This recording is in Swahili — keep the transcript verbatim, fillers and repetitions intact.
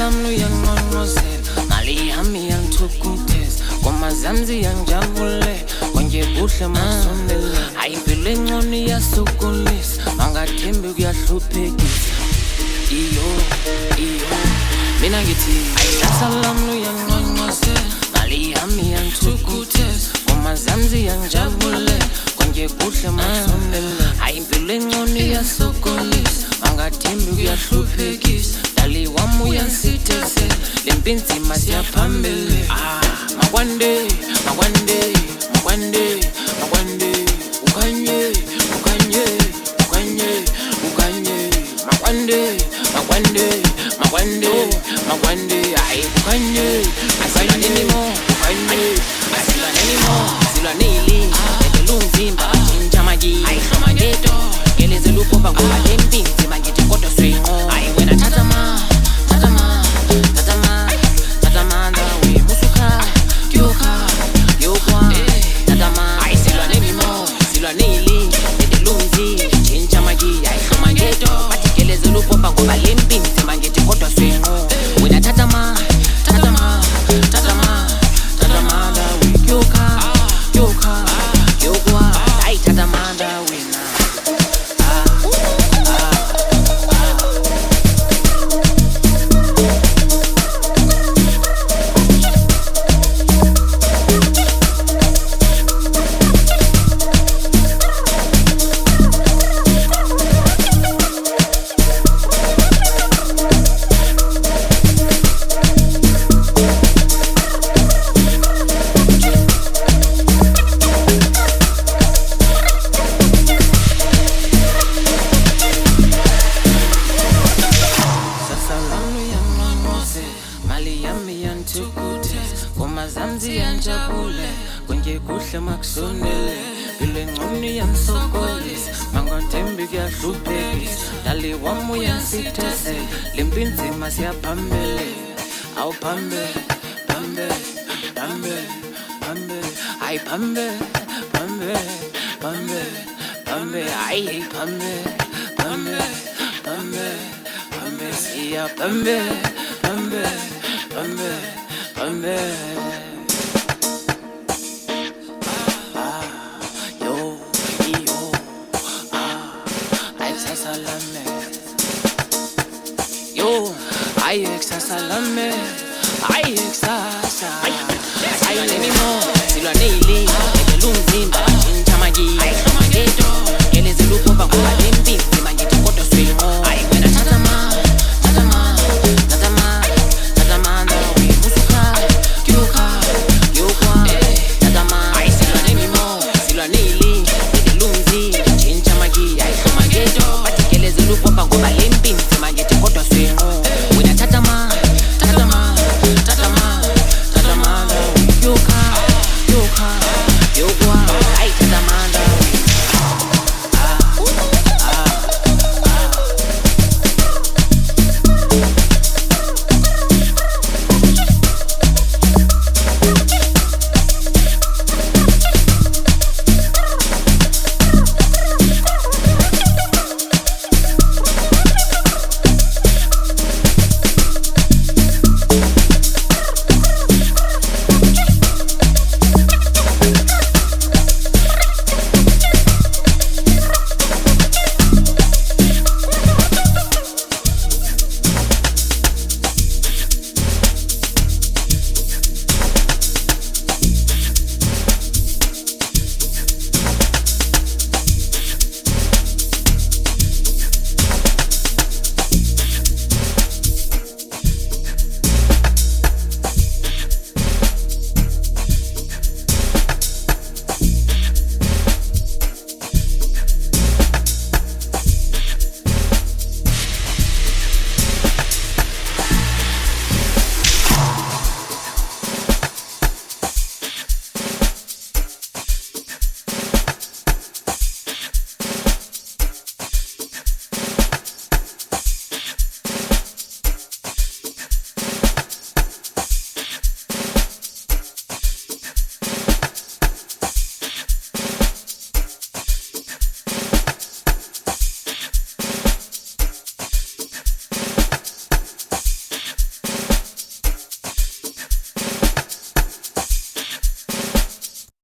lami luyanqonqozela mali yami yangithukutheza ngoma zami ziyangijabule konke kuhle masondele hayi impilo engcono iyasukulisa mangathembi kuyahluphekisa iyo iyo mina ngithi ayihlahla lami luyanqonqozela mali yami yangithukutheza ngoma zami ziyangijabule konke kuhle masondele hayi impilo engcono iyasukulisa mangathembi kuyahluphekisa dali wami uyansithezela lempinzima siyaphambili ah makwande makwande makwande makwande ukanye ukanye ukanye ukanye makwande makwande makwande makwande ay ukanye asila nenimo ukanye asila nenimo sila nili elungzimba chinja magi ay hloma ngeto geleze lupopa ngoba lempinzima ngithi kodwa swinqo ay wena thatha ma thatha ma thatha ma thatha manda we musuka kyoka yokwa thatha ma ay silwa nemimo silwa nili elungzi chinja magi ay hloma ngeto bathi geleze lupopa ngoba lempinzima ngithi kodwa swinqo wena thatha ma thatha ma thatha ma thatha manda we kyoka kyoka yokwa ay thatha manda wena mali yami yantukutheza ngoma zami ziyanjabule konke kuhle makusondele impilo engcono iyangisokolisa mangathembi kuyahluphekisa dali wami uyansithezela lempinzima siyaphambili awuphambili phambili phambili phambili hayi phambili phambili phambili phambili hayi phambili phambili phambili phambili siyaphambili phambili Bambe, bambe, ah, yo, yo, ah, exasalame, yo, ay exasalame, ay exasa, ay nenimo, silwa nili.